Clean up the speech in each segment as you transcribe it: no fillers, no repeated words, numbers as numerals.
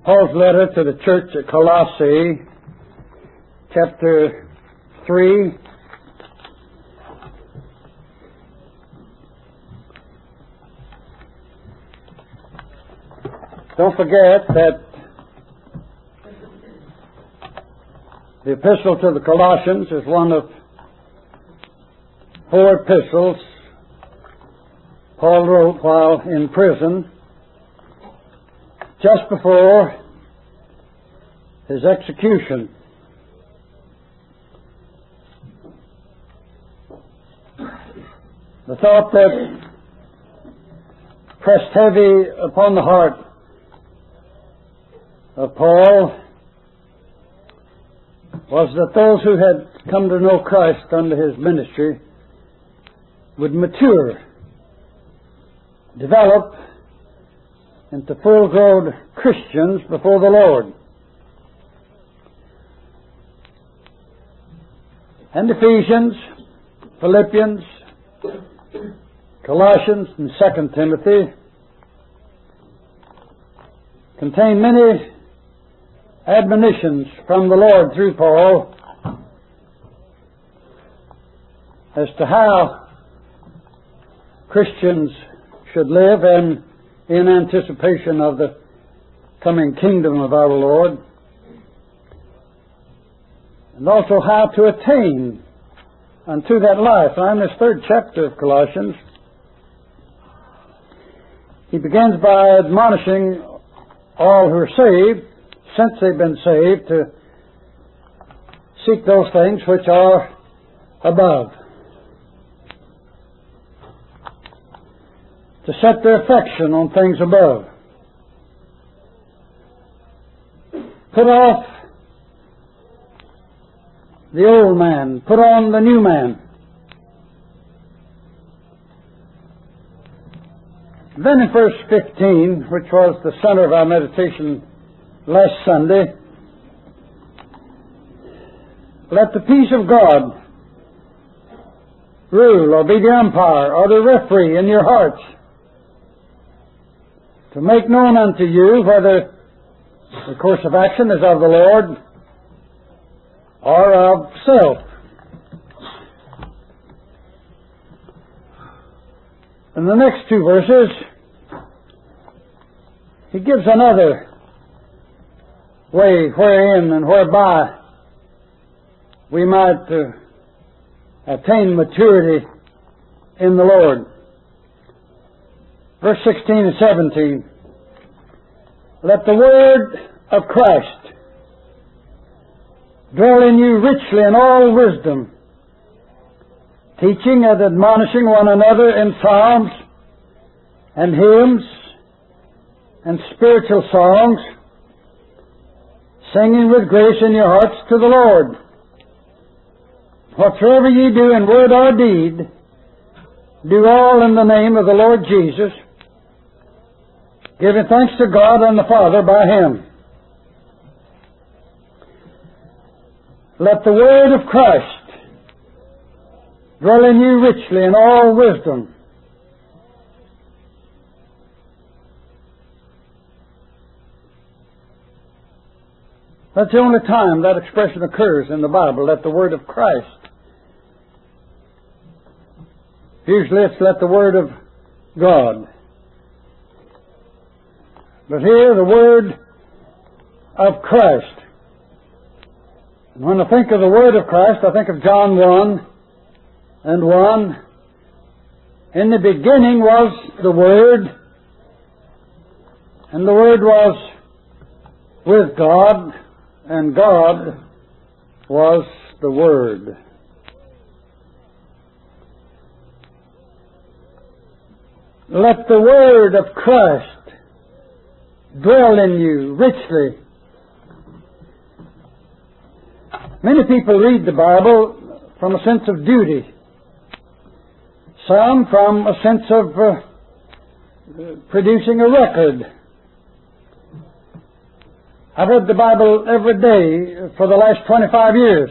Paul's letter to the church at Colossae, chapter 3. Don't forget that the epistle to the Colossians is one of 4 epistles Paul wrote while in prison, just before his execution. The thought that pressed heavy upon the heart of Paul was that those who had come to know Christ under his ministry would mature, develop into full-grown Christians before the Lord. And Ephesians, Philippians, Colossians, and 2 Timothy contain many admonitions from the Lord through Paul as to how Christians should live and in anticipation of the coming kingdom of our Lord, and also how to attain unto that life. Now, in this 3rd chapter of Colossians, he begins by admonishing all who are saved, since they've been saved, to seek those things which are above, to set their affection on things above. Put off the old man, put on the new man. Then in verse 15, which was the center of our meditation last Sunday, let the peace of God rule or be the umpire or the referee in your hearts, to make known unto you whether the course of action is of the Lord or of self. In the next 2 verses, he gives another way wherein and whereby we might attain maturity in the Lord. Verse 16 and 17. Let the word of Christ dwell in you richly in all wisdom, teaching and admonishing one another in psalms and hymns and spiritual songs, singing with grace in your hearts to the Lord. Whatsoever ye do in word or deed, do all in the name of the Lord Jesus, giving thanks to God and the Father by Him. Let the word of Christ dwell in you richly in all wisdom. That's the only time that expression occurs in the Bible, let the word of Christ. Usually it's let the word of God. But here, the word of Christ. And when I think of the word of Christ, I think of John 1 and 1. In the beginning was the Word, and the Word was with God, and God was the Word. Let the word of Christ dwell in you richly. Many people read the Bible from a sense of duty. Some from a sense of producing a record. I've read the Bible every day for the last 25 years.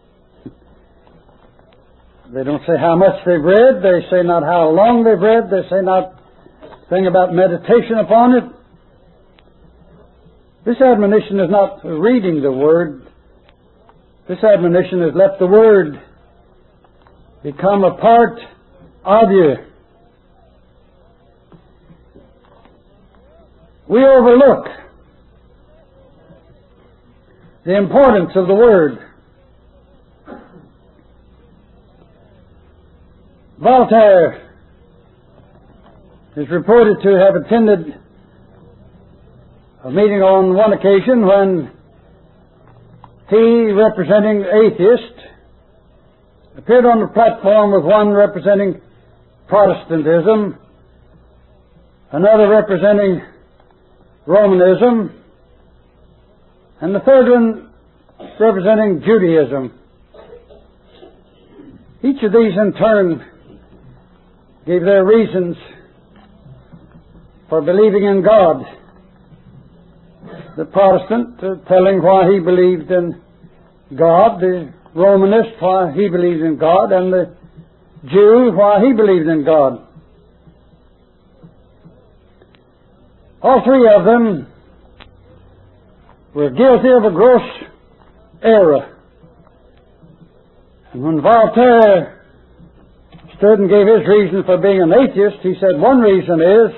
They don't say how much they've read. They say not how long they've read. They say not a thing about meditation upon it. This admonition is not reading the Word. This admonition is let the Word become a part of you. We overlook the importance of the Word. Voltaire is reported to have attended a meeting on one occasion when he, representing the atheist, appeared on the platform with one representing Protestantism, another representing Romanism, and the third one representing Judaism. Each of these in turn gave their reasons for believing in God. The Protestant telling why he believed in God, the Romanist why he believed in God, and the Jew why he believed in God. All three of them were guilty of a gross error. And when Voltaire stood and gave his reason for being an atheist, he said one reason is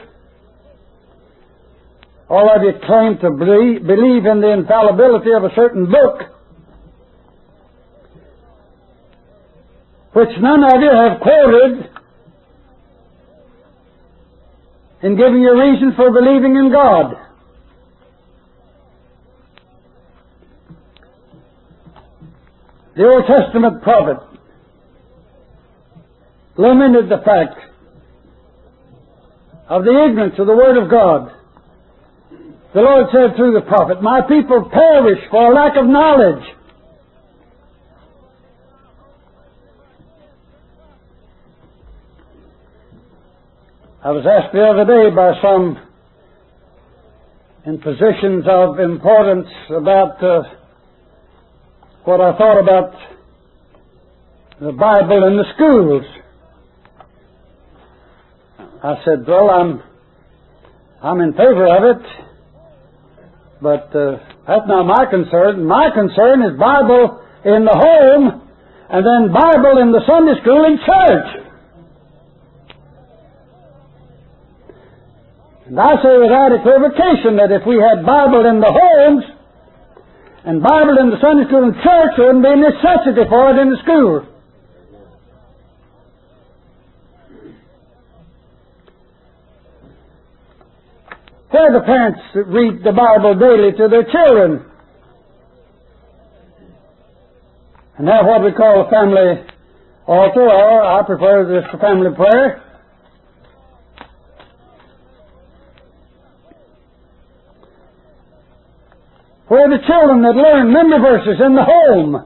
all of you claim to believe in the infallibility of a certain book, which none of you have quoted in giving you reason for believing in God. The Old Testament prophet lamented the fact of the ignorance of the Word of God. The Lord said through the prophet, "My people perish for lack of knowledge." I was asked the other day by some in positions of importance about what I thought about the Bible in the schools. I said, well, I'm in favor of it, but that's not my concern. My concern is Bible in the home, and then Bible in the Sunday school and church. And I say without equivocation that if we had Bible in the homes and Bible in the Sunday school and church, there wouldn't be a necessity for it in the school. Where the parents read the Bible daily to their children and have what we call a family altar, or I prefer this to family prayer. Where the children that learn memory verses in the home.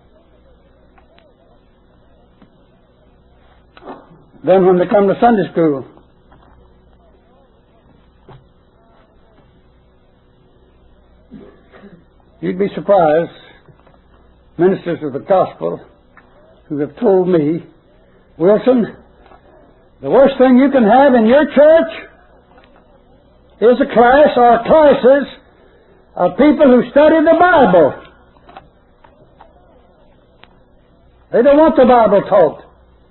Then when they come to Sunday school, you'd be surprised, ministers of the gospel who have told me, Wilson, the worst thing you can have in your church is a class or classes of people who study the Bible. They don't want the Bible taught.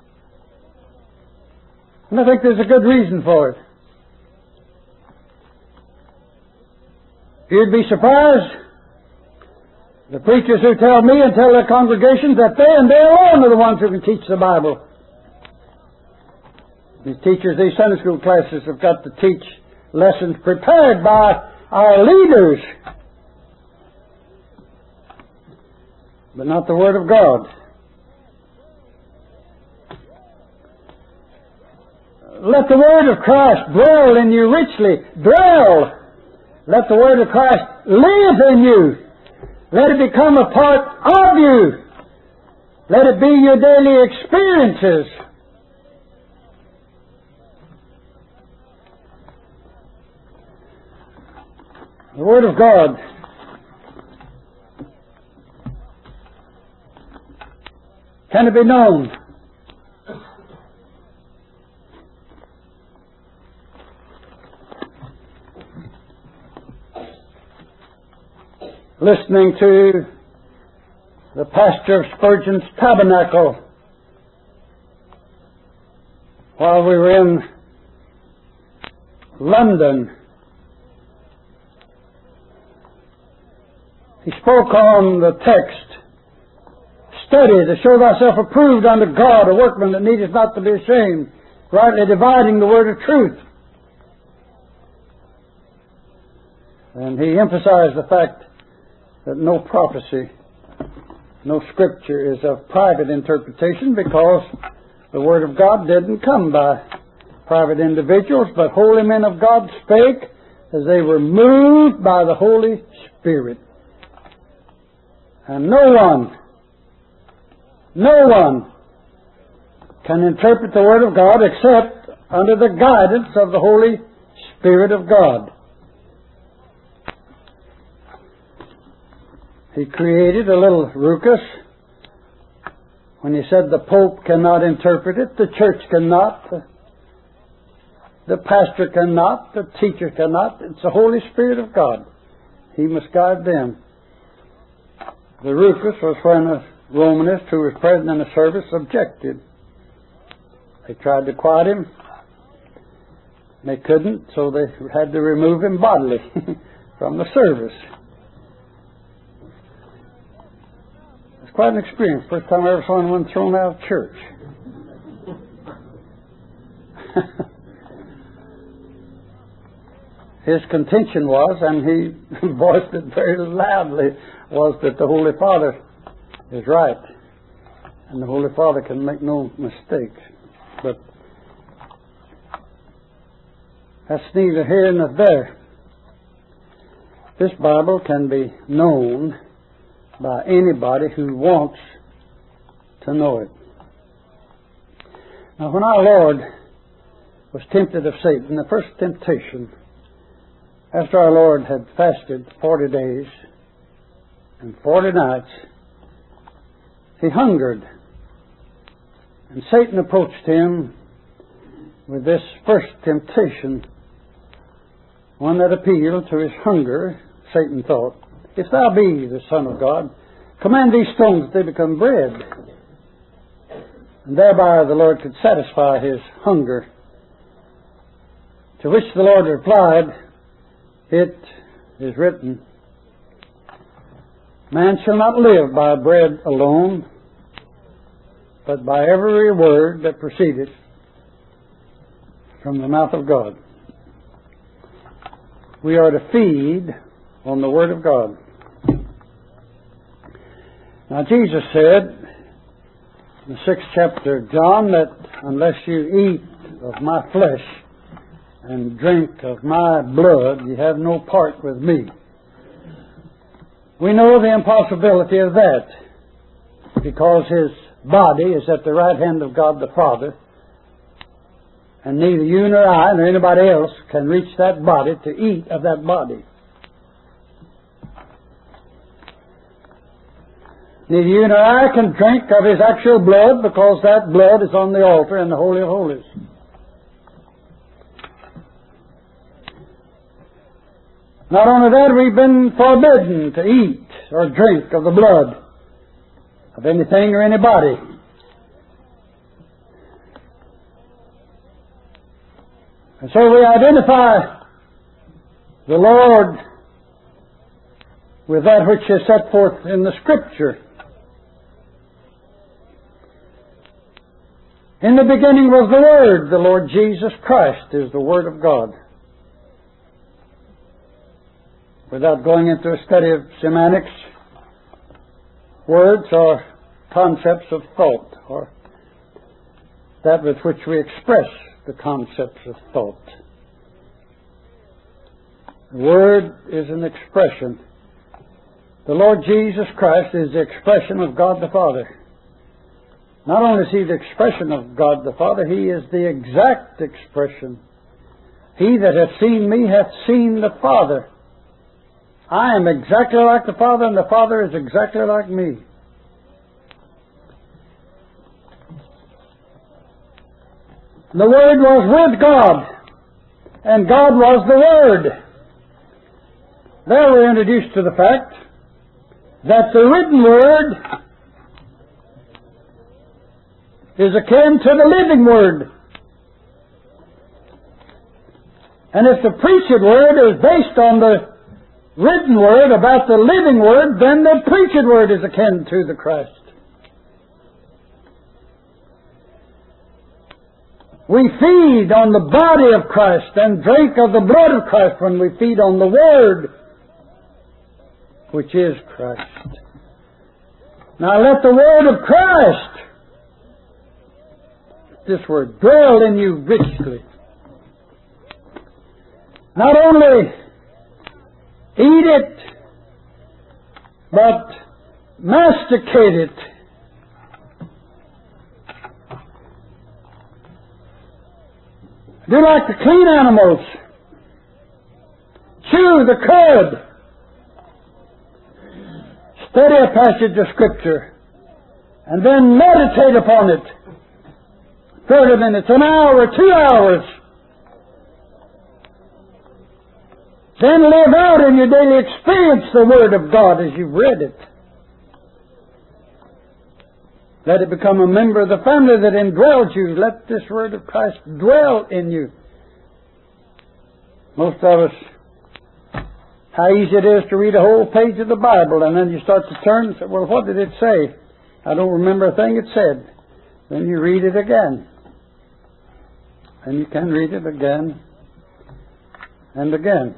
And I think there's a good reason for it. You'd be surprised, the preachers who tell me and tell their congregations that they and they alone are the ones who can teach the Bible. These teachers, these Sunday school classes have got to teach lessons prepared by our leaders, but not the Word of God. Let the Word of Christ dwell in you richly. Dwell! Let the Word of Christ live in you. Let it become a part of you. Let it be your daily experiences. The Word of God can it be known? listening to the pastor of Spurgeon's Tabernacle while we were in London. He spoke on the text, "Study to show thyself approved unto God, a workman that needeth not to be ashamed, rightly dividing the word of truth." And he emphasized the fact that no prophecy, no scripture is of private interpretation, because the Word of God didn't come by private individuals, but holy men of God spake as they were moved by the Holy Spirit. And no one can interpret the Word of God except under the guidance of the Holy Spirit of God. He created a little ruckus when he said the Pope cannot interpret it, the church cannot, the pastor cannot, the teacher cannot. It's the Holy Spirit of God. He must guide them. The ruckus was when a Romanist who was present in the service objected. They tried to quiet him. They couldn't, so they had to remove him bodily from the service. It's quite an experience. First time I ever saw anyone thrown out of church. His contention was, and he voiced it very loudly, was that the Holy Father is right. And the Holy Father can make no mistakes. But that's neither here nor there. This Bible can be known by anybody who wants to know it. Now, when our Lord was tempted of Satan, the first temptation, after our Lord had fasted 40 days and 40 nights, he hungered. And Satan approached him with this first temptation, one that appealed to his hunger. Satan thought, "If thou be the Son of God, command these stones that they become bread." And thereby the Lord could satisfy his hunger. To which the Lord replied, "It is written, man shall not live by bread alone, but by every word that proceedeth from the mouth of God." We are to feed on the Word of God. Now, Jesus said in the 6th chapter of John that unless you eat of my flesh and drink of my blood, you have no part with me. We know the impossibility of that, because his body is at the right hand of God the Father, and neither you nor I nor anybody else can reach that body to eat of that body. Neither you nor I can drink of his actual blood, because that blood is on the altar in the Holy of Holies. Not only that, we've been forbidden to eat or drink of the blood of anything or anybody. And so we identify the Lord with that which is set forth in the Scripture. In the beginning was the Word. The Lord Jesus Christ is the Word of God. Without going into a study of semantics, words are concepts of thought, or that with which we express the concepts of thought. The Word is an expression. The Lord Jesus Christ is the expression of God the Father. Not only is He the expression of God the Father, He is the exact expression. He that hath seen me hath seen the Father. I am exactly like the Father, and the Father is exactly like me. The Word was with God, and God was the Word. There we're introduced to the fact that the written Word is akin to the living Word. And if the preached Word is based on the written Word about the living Word, then the preached Word is akin to the Christ. We feed on the body of Christ and drink of the blood of Christ when we feed on the Word, which is Christ. Now let the Word of Christ, this Word, dwell in you richly. Not only eat it, but masticate it. Do like the clean animals. Chew the cud. Study a passage of Scripture, and then meditate upon it. 30 minutes, an hour, 2 hours. Then live out in your daily experience the Word of God as you've read it. Let it become a member of the family that indwells you. Let this Word of Christ dwell in you. Most of us, how easy it is to read a whole page of the Bible, and then you start to turn and say, well, what did it say? I don't remember a thing it said. Then you read it again. And you can read it again and again.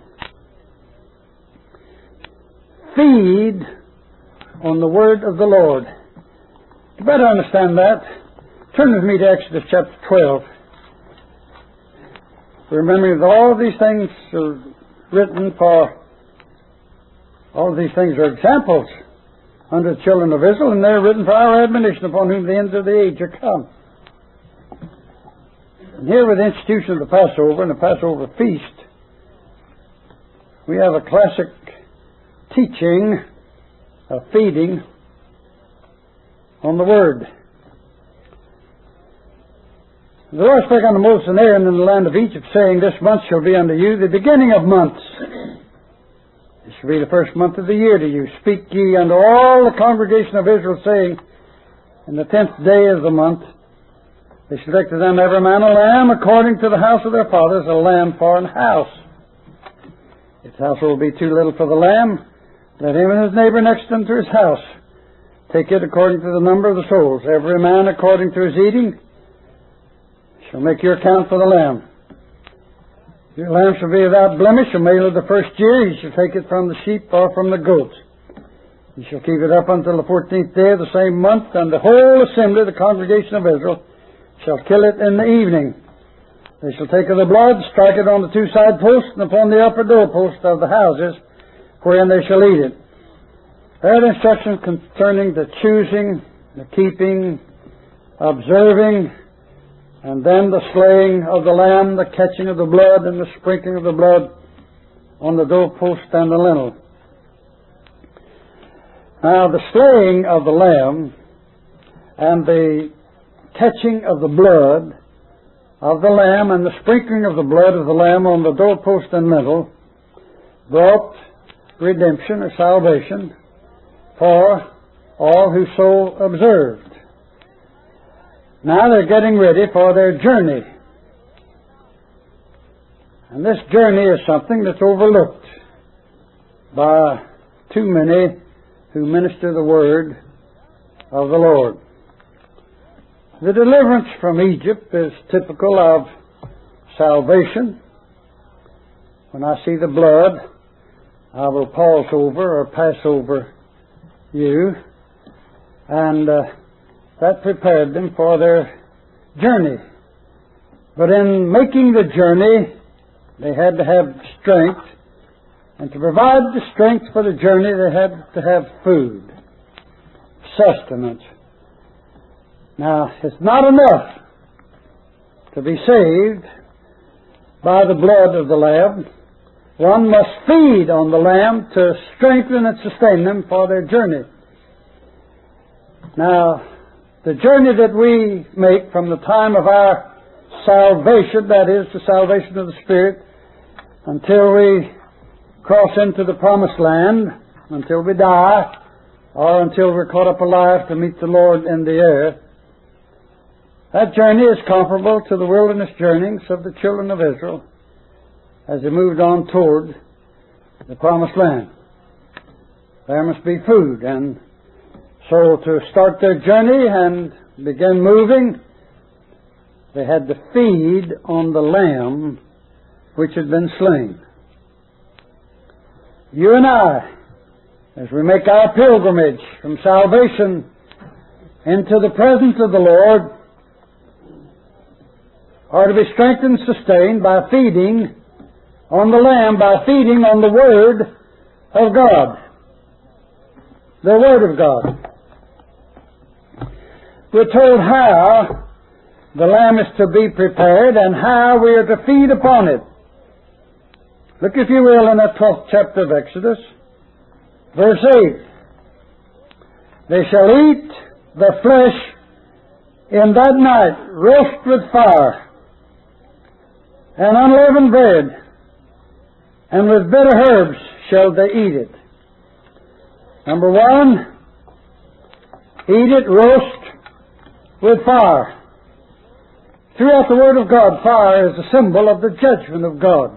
Feed on the Word of the Lord. To better understand that, turn with me to Exodus chapter 12. Remembering that all of these things are written for, all of these things are examples under the children of Israel, and they're written for our admonition, upon whom the ends of the age are come. And here with the institution of the Passover and the Passover feast, we have a classic teaching of feeding on the Word. The Lord spake unto Moses and Aaron in the land of Egypt, saying, This month shall be unto you the beginning of months. It shall be the first month of the year to you. Speak ye unto all the congregation of Israel, saying, In the 10th day of the month, they shall take to them every man a lamb according to the house of their fathers, a lamb for an house. If the household be too little for the lamb, let him and his neighbor next unto his house take it according to the number of the souls. Every man according to his eating shall make your account for the lamb. Your lamb shall be without blemish, a male of the first year. He shall take it from the sheep or from the goats. He shall keep it up until the 14th day of the same month, and the whole assembly, the congregation of Israel, shall kill it in the evening. They shall take of the blood, strike it on the 2 side posts, and upon the upper doorposts of the houses, wherein they shall eat it. There are instructions concerning the choosing, the keeping, observing, and then the slaying of the lamb, the catching of the blood, and the sprinkling of the blood on the doorpost and the lintel. Now, the slaying of the lamb and the catching of the blood of the lamb and the sprinkling of the blood of the lamb on the doorpost and lintel brought redemption or salvation for all who so observed. Now they're getting ready for their journey. And this journey is something that's overlooked by too many who minister the Word of the Lord. The deliverance from Egypt is typical of salvation. When I see the blood, I will pause over or pass over you, and that prepared them for their journey. But in making the journey, they had to have strength, and to provide the strength for the journey, they had to have food, sustenance. Now, it's not enough to be saved by the blood of the lamb. One must feed on the lamb to strengthen and sustain them for their journey. Now, the journey that we make from the time of our salvation, that is, the salvation of the Spirit, until we cross into the promised land, until we die, or until we're caught up alive to meet the Lord in the air. That journey is comparable to the wilderness journeyings of the children of Israel as they moved on toward the Promised Land. There must be food, and so to start their journey and begin moving, they had to feed on the lamb which had been slain. You and I, as we make our pilgrimage from salvation into the presence of the Lord, are to be strengthened and sustained by feeding on the lamb, by feeding on the Word of God. The Word of God. We're told how the lamb is to be prepared and how we are to feed upon it. Look, if you will, in the 12th chapter of Exodus, verse 8. They shall eat the flesh in that night, roast with fire, and unleavened bread, and with bitter herbs shall they eat it. Number one, eat it roast with fire. Throughout the Word of God, fire is a symbol of the judgment of God.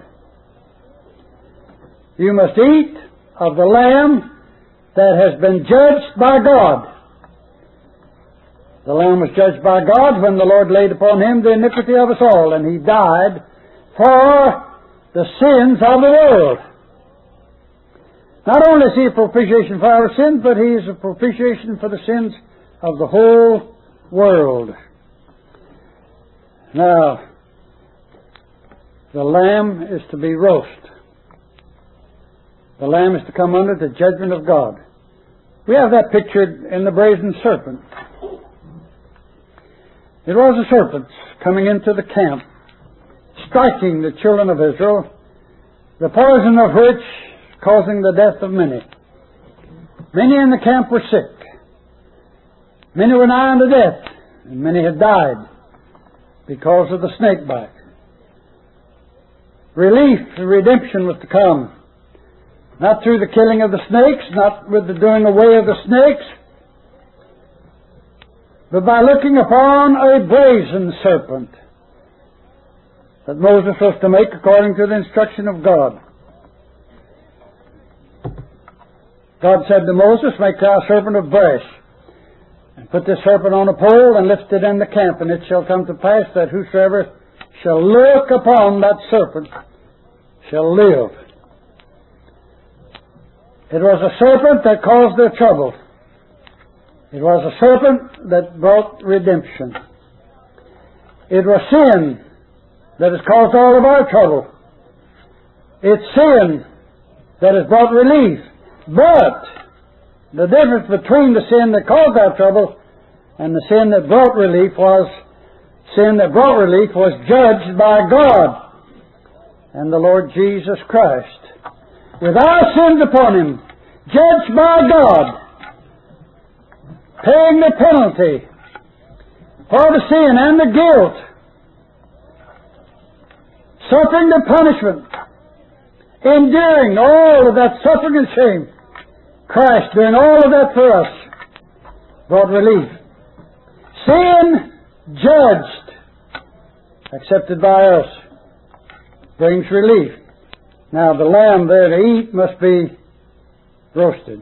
You must eat of the lamb that has been judged by God. The lamb was judged by God when the Lord laid upon him the iniquity of us all, and he died for the sins of the world. Not only is he a propitiation for our sins, but he is a propitiation for the sins of the whole world. Now, the lamb is to be roast. The lamb is to come under the judgment of God. We have that pictured in the brazen serpent. It was a serpent coming into the camp, striking the children of Israel, the poison of which causing the death of many. Many in the camp were sick. Many were nigh unto death, and many had died because of the snake bite. Relief and redemption was to come, not through the killing of the snakes, not with the doing away of the snakes, but by looking upon a brazen serpent that Moses was to make according to the instruction of God. God said to Moses, make thou a serpent of brass, and put this serpent on a pole, and lift it in the camp, and it shall come to pass that whosoever shall look upon that serpent shall live. It was a serpent that caused their trouble. It was a serpent that brought redemption. It was sin that has caused all of our trouble. It's sin that has brought relief. But the difference between the sin that caused our trouble and the sin that brought relief was judged by God and the Lord Jesus Christ, with our sins upon him, judged by God, paying the penalty for the sin and the guilt, suffering the punishment, enduring all of that suffering and shame. Christ doing all of that for us brought relief. Sin judged, accepted by us, brings relief. Now the lamb there to eat must be roasted,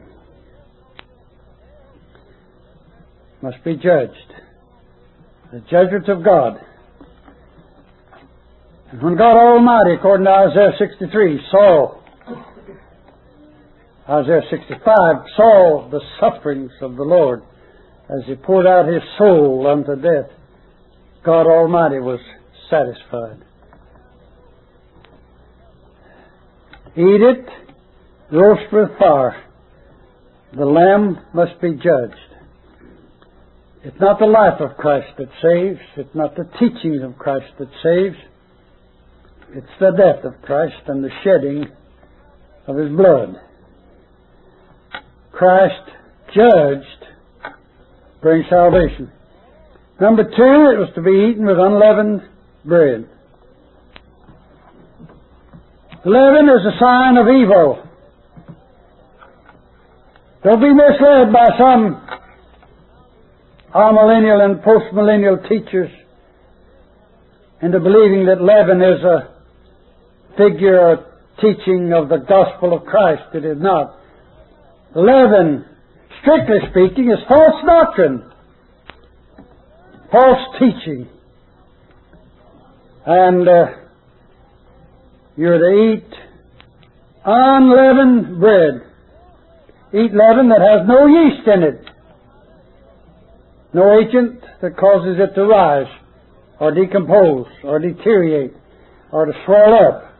must be judged. The judgment of God. And when God Almighty, according to Isaiah 63, Isaiah 65, saw the sufferings of the Lord as he poured out his soul unto death, God Almighty was satisfied. Eat it, roast with fire. The lamb must be judged. It's not the life of Christ that saves. It's not the teachings of Christ that saves. It's the death of Christ and the shedding of his blood. Christ judged brings salvation. Number two, it was to be eaten with unleavened bread. Leaven is a sign of evil. Don't be misled by some amillennial and postmillennial teachers into believing that leaven is a figure or teaching of the gospel of Christ. It is not. Leaven, strictly speaking, is false doctrine, false teaching. And you're to eat unleavened bread. Eat leaven that has no yeast in it, no agent that causes it to rise or decompose or deteriorate or to swell up.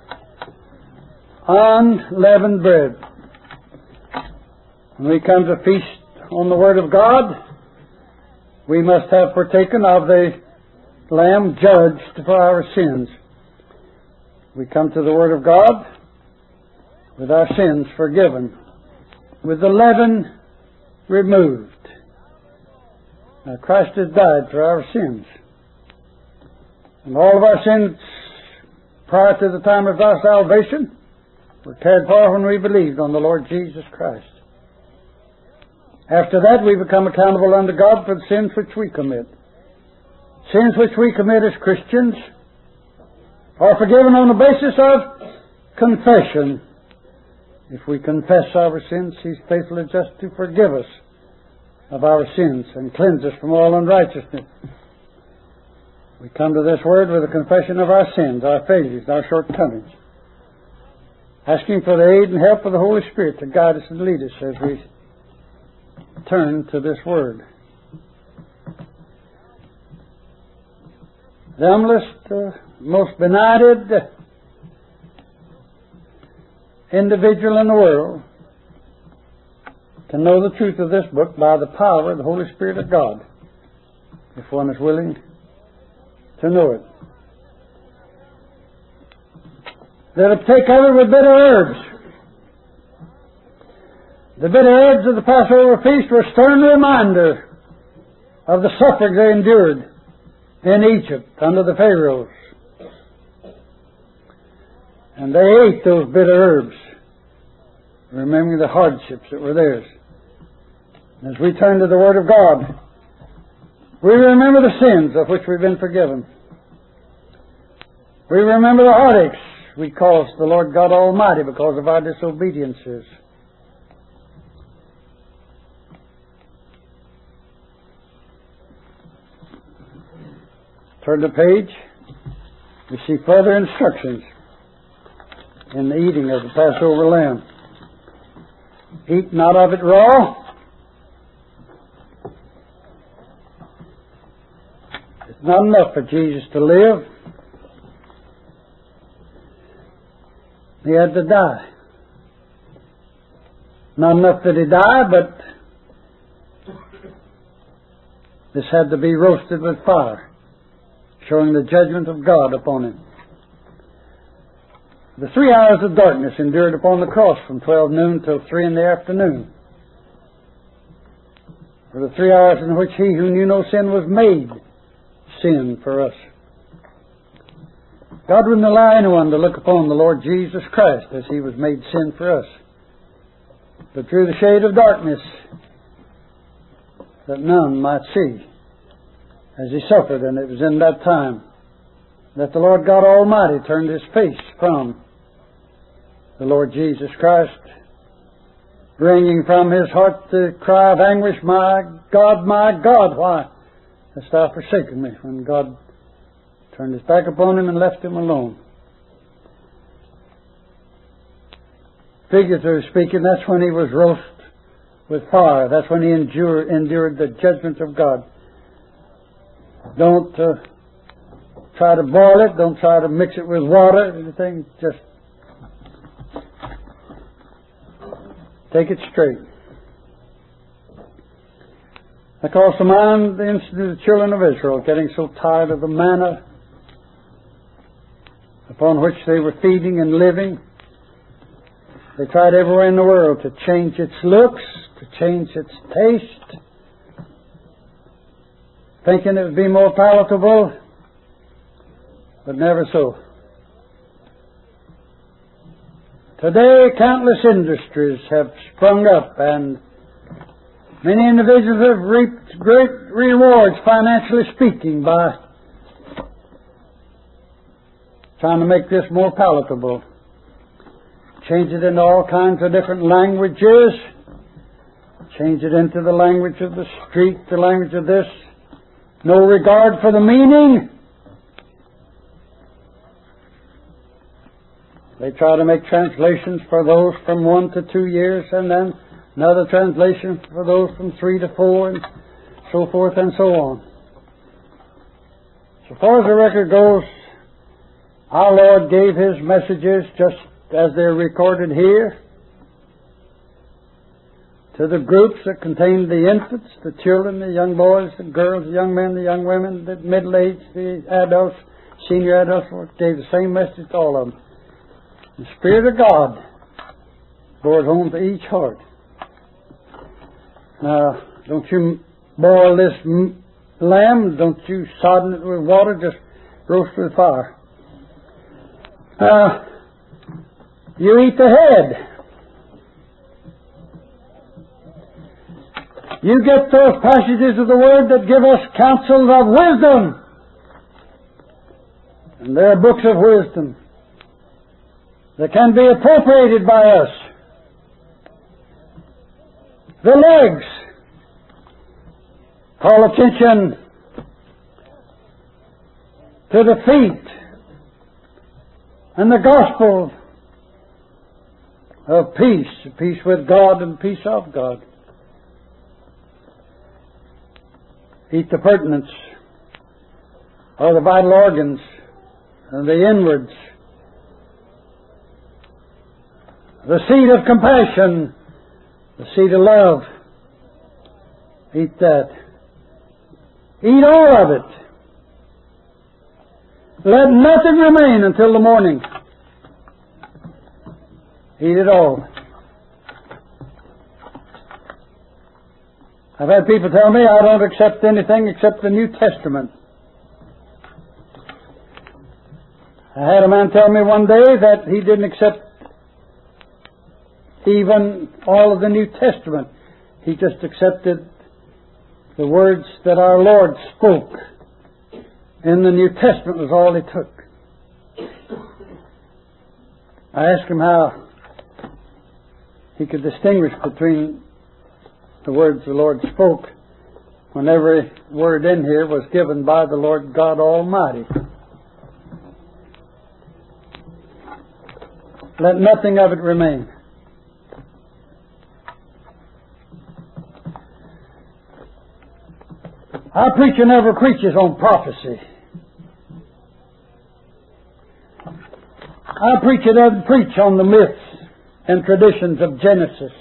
Unleavened bread. When we come to feast on the Word of God, we must have partaken of the Lamb judged for our sins. We come to the Word of God with our sins forgiven, with the leaven removed. Now, Christ has died for our sins. And all of our sins prior to the time of our salvation were cared for when we believed on the Lord Jesus Christ. After that, we become accountable unto God for the sins which we commit. Sins which we commit as Christians are forgiven on the basis of confession. If we confess our sins, He's faithful and just to forgive us of our sins and cleanse us from all unrighteousness. We come to this Word with a confession of our sins, our failures, our shortcomings, asking for the aid and help of the Holy Spirit to guide us and lead us as we turn to this Word. The humblest, most benighted individual in the world can know the truth of this book by the power of the Holy Spirit of God, if one is willing to know it. They'll take covered with bitter herbs. The bitter herbs of the Passover feast were a stern reminder of the suffering they endured in Egypt under the Pharaohs. And they ate those bitter herbs, remembering the hardships that were theirs. As we turn to the Word of God, we remember the sins of which we've been forgiven. We remember the heartaches we caused the Lord God Almighty because of our disobediences. Turn the page. We see further instructions in the eating of the Passover lamb. Eat not of it raw. It's not enough for Jesus to live. He had to die. Not enough that He died, but this had to be roasted with fire, showing the judgment of God upon Him. The 3 hours of darkness endured upon the cross from 12 noon till 3 in the afternoon were the 3 hours in which He who knew no sin was made sin for us. God wouldn't allow anyone to look upon the Lord Jesus Christ as He was made sin for us, but through the shade of darkness, that none might see as He suffered. And it was in that time that the Lord God Almighty turned His face from the Lord Jesus Christ, bringing from His heart the cry of anguish, my God, why hast Thou forsaken me?" When God turned His back upon Him and left Him alone. Figuratively speaking, that's when He was roasted with fire. That's when He endured the judgment of God. Don't try to boil it. Don't try to mix it with water. Anything. Just take it straight. That calls to mind the incident of the children of Israel getting so tired of the manna upon which they were feeding and living. They tried everywhere in the world to change its looks, to change its taste, thinking it would be more palatable, but never so. Today, countless industries have sprung up and Many individuals have reaped great rewards, financially speaking, by trying to make this more palatable. Change it into all kinds of different languages. Change it into the language of the street, the language of this. No regard for the meaning. They try to make translations for those from 1 to 2 years, and then another translation for those from 3 to 4, and so forth and so on. So far as the record goes, our Lord gave His messages just as they're recorded here to the groups that contained the infants, the children, the young boys, the girls, the young men, the young women, the middle-aged, the adults, senior adults. Gave the same message to all of them. The Spirit of God bore it home to each heart. Now, don't you boil this lamb, don't you sodden it with water, just roast it with fire. You eat the head. You get those passages of the Word that give us counsels of wisdom. And there are books of wisdom that can be appropriated by us. The legs call attention to the feet and the gospel of peace, peace with God and peace of God. Eat the pertinence, or the vital organs, and the inwards, the seed of compassion, the seed of love. Eat that. Eat all of it. Let nothing remain until the morning. Eat it all. I've had people tell me I don't accept anything except the New Testament. I had a man tell me one day that he didn't accept even all of the New Testament. He just accepted the words that our Lord spoke in the New Testament was all he took. I asked him how he could distinguish between the words the Lord spoke when every word in here was given by the Lord God Almighty. Let nothing of it remain. Our preacher never preaches on prophecy. Our preacher doesn't preach on the myths and traditions of Genesis.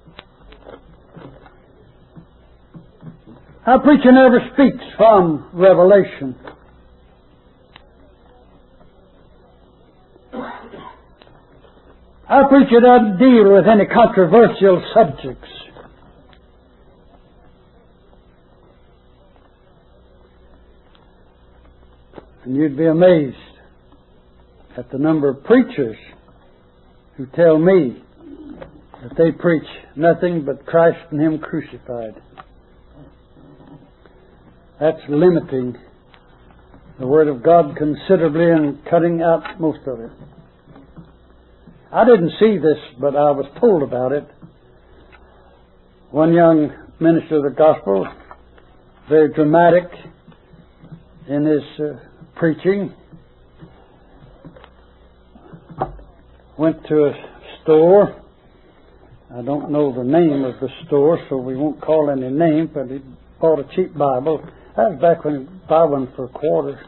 Our preacher never speaks from Revelation. Our preacher doesn't deal with any controversial subjects. And you'd be amazed at the number of preachers who tell me that they preach nothing but Christ and Him crucified. That's limiting the Word of God considerably and cutting out most of it. I didn't see this, but I was told about it. One young minister of the gospel, very dramatic in his preaching, went to a store. I don't know the name of the store, so we won't call any name, but he bought a cheap Bible. That was back when you buy one for a quarter.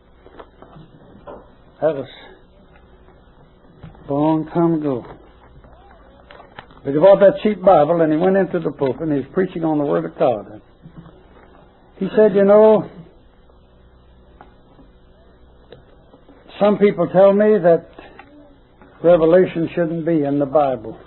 That was a long time ago. But he bought that cheap Bible and he went into the pulpit and he was preaching on the Word of God. He said, you know, some people tell me that Revelation shouldn't be in the Bible.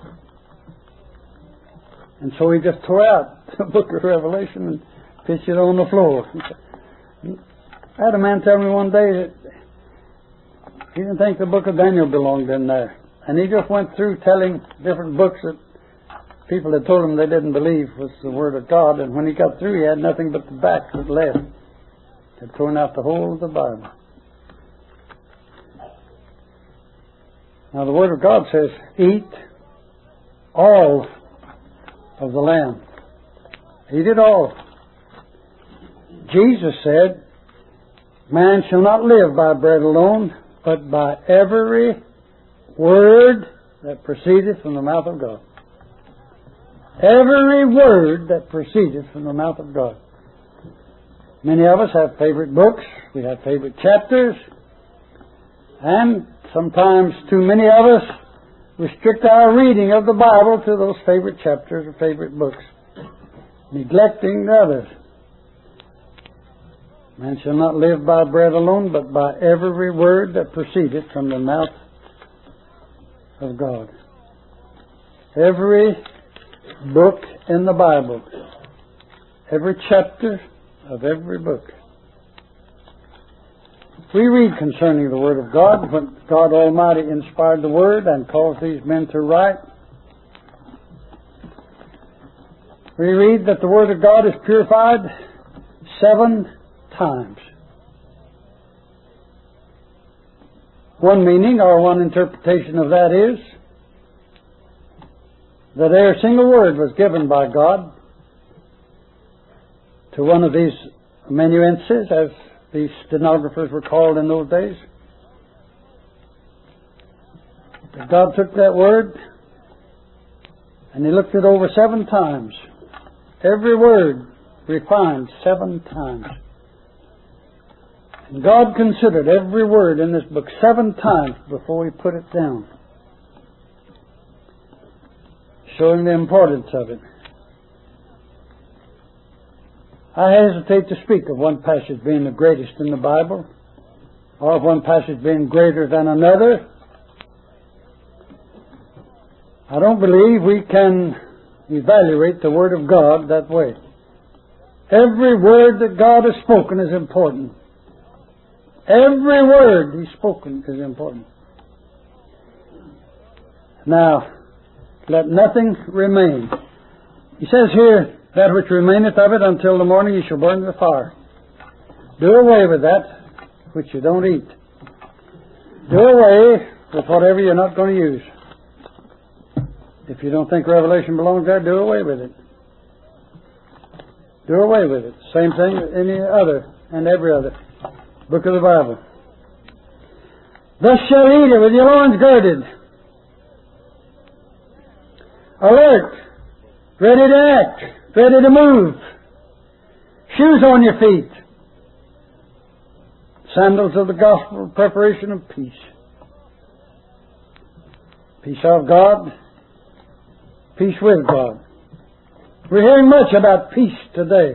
And so he just tore out the book of Revelation and pitched it on the floor. I had a man tell me one day that he didn't think the book of Daniel belonged in there. And he just went through telling different books that people had told him they didn't believe was the Word of God, and when he got through, he had nothing but the back that left. Had thrown out the whole of the Bible. Now the Word of God says, eat all of the lamb. Eat it all. Jesus said, man shall not live by bread alone, but by every word that proceedeth from the mouth of God. Every word that proceedeth from the mouth of God. Many of us have favorite books. We have favorite chapters. And sometimes too many of us restrict our reading of the Bible to those favorite chapters or favorite books, neglecting the others. Man shall not live by bread alone, but by every word that proceedeth from the mouth of God. Every book in the Bible, every chapter of every book. We read concerning the Word of God, when God Almighty inspired the Word and caused these men to write. We read that the Word of God is purified 7 times. One meaning or one interpretation of that is that a single word was given by God to one of these amanuenses, as these stenographers were called in those days. But God took that word and He looked it over 7 times. Every word refined 7 times. And God considered every word in this book 7 times before He put it down, showing the importance of it. I hesitate to speak of one passage being the greatest in the Bible, or of one passage being greater than another. I don't believe we can evaluate the Word of God that way. Every word that God has spoken is important. Every word He's spoken is important. Now, let nothing remain. He says here, that which remaineth of it until the morning you shall burn with fire. Do away with that which you don't eat. Do away with whatever you're not going to use. If you don't think Revelation belongs there, do away with it. Do away with it. Same thing with any other and every other book of the Bible. Thus shall you eat it with your loins girded, alert, ready to act, ready to move, shoes on your feet, sandals of the gospel, preparation of peace. Peace of God, peace with God. We're hearing much about peace today,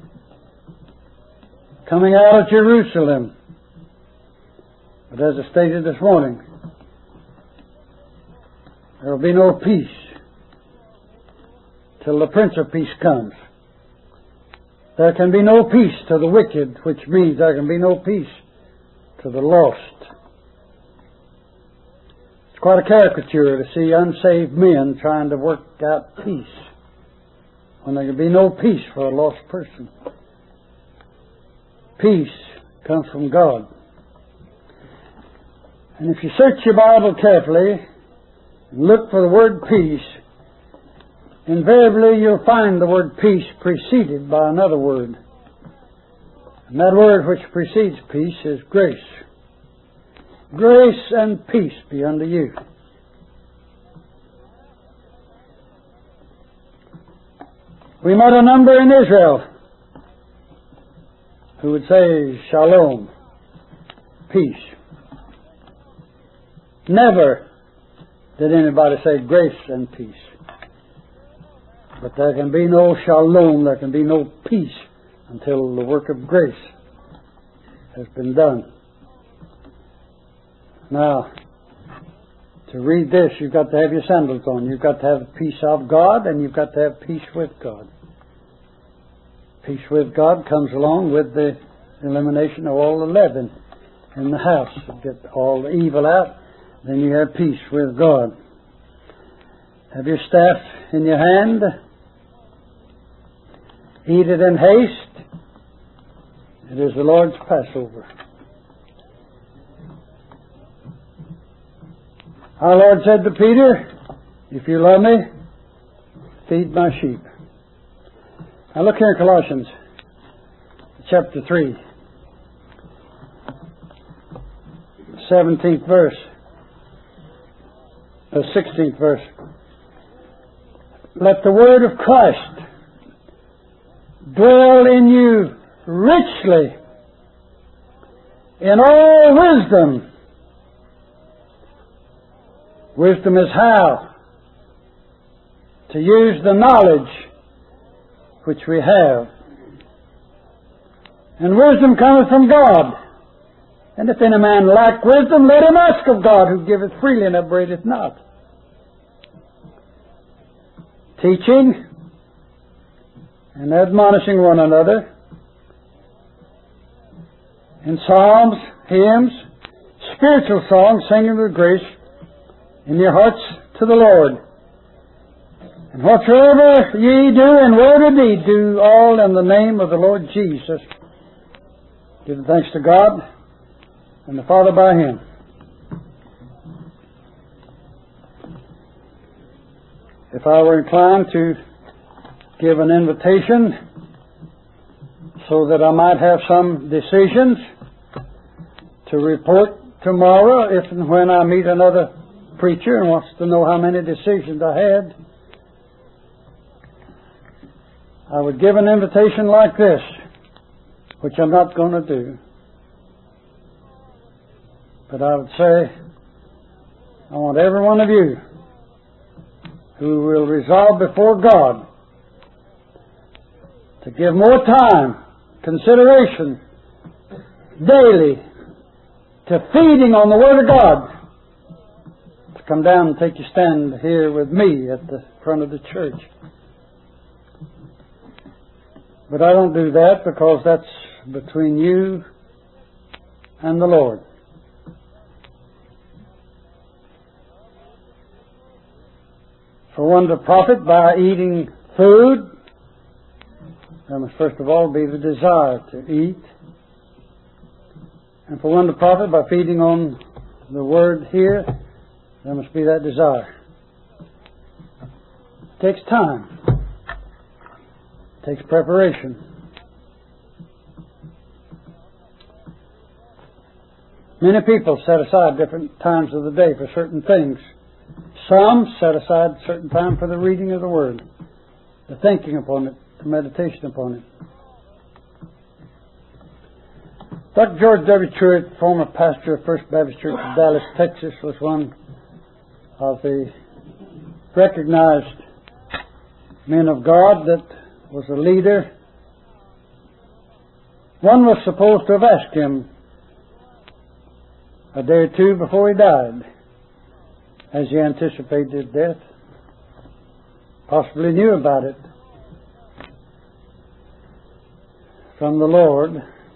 coming out of Jerusalem. But as I stated this morning, there will be no peace till the Prince of Peace comes. There can be no peace to the wicked, which means there can be no peace to the lost. It's quite a caricature to see unsaved men trying to work out peace when there can be no peace for a lost person. Peace comes from God. And if you search your Bible carefully and look for the word peace, invariably you'll find the word peace preceded by another word. And that word which precedes peace is grace. Grace and peace be unto you. We met a number in Israel who would say shalom, peace. Never did anybody say grace and peace. But there can be no shalom, there can be no peace until the work of grace has been done. Now, to read this, you've got to have your sandals on. You've got to have the peace of God, and you've got to have peace with God. Peace with God comes along with the elimination of all the leaven in the house. You get all the evil out, then you have peace with God. Have your staff in your hand. Eat it in haste. It is the Lord's Passover. Our Lord said to Peter, if you love me, feed my sheep. Now look here in Colossians chapter 3, 17th verse, the 16th verse. Let the word of Christ dwell in you richly in all wisdom. Wisdom is how to use the knowledge which we have. And wisdom cometh from God. And if any man lack wisdom, let him ask of God, who giveth freely and upbraideth not. Teaching and admonishing one another in psalms, hymns, spiritual songs, singing with grace in your hearts to the Lord. And whatsoever ye do in word or deed, do all in the name of the Lord Jesus. Give thanks to God and the Father by Him. If I were inclined to give an invitation so that I might have some decisions to report tomorrow, if and when I meet another preacher and wants to know how many decisions I had, I would give an invitation like this, which I'm not going to do. But I would say, I want every one of you who will resolve before God to give more time, consideration, daily, to feeding on the Word of God, to come down and take your stand here with me at the front of the church. But I don't do that because that's between you and the Lord. For one to profit by eating food, there must first of all be the desire to eat. And for one to profit by feeding on the Word here, there must be that desire. It takes time. It takes preparation. Many people set aside different times of the day for certain things. Some set aside certain time for the reading of the Word, the thinking upon it, the meditation upon it. Dr. George W. Truett, former pastor of First Baptist Church of Dallas, Texas, was one of the recognized men of God that was a leader. One was supposed to have asked him a day or two before he died, as he anticipated death, possibly knew about it from the Lord.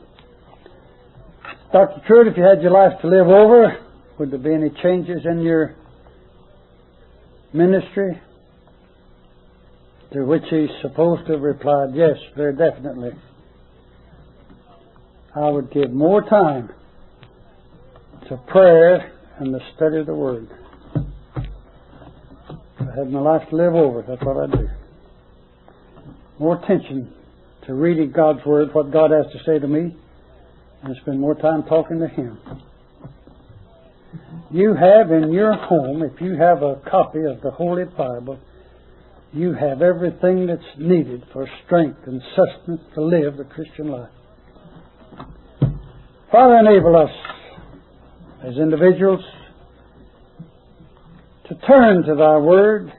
Dr. Truett, if you had your life to live over, would there be any changes in your ministry? To which he's supposed to have replied, yes, very definitely. I would give more time to prayer and the study of the Word. If I had my life to live over, that's what I'd do. More attention to reading God's Word, what God has to say to me, and spend more time talking to Him. You have in your home, if you have a copy of the Holy Bible, you have everything that's needed for strength and sustenance to live the Christian life. Father, enable us as individuals to turn to Thy Word,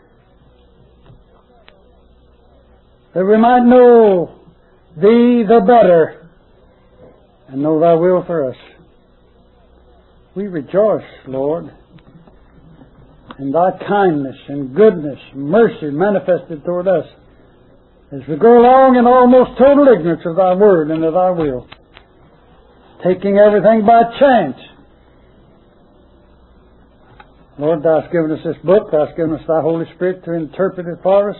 that we might know Thee the better and know Thy will for us. We rejoice, Lord, in Thy kindness and goodness and mercy manifested toward us as we go along in almost total ignorance of Thy Word and of Thy will, taking everything by chance. Lord, Thou hast given us this book. Thou hast given us Thy Holy Spirit to interpret it for us.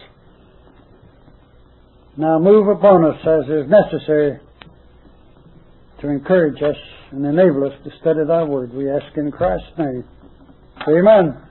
Now move upon us as is necessary to encourage us and enable us to study Thy Word. We ask in Christ's name. Amen.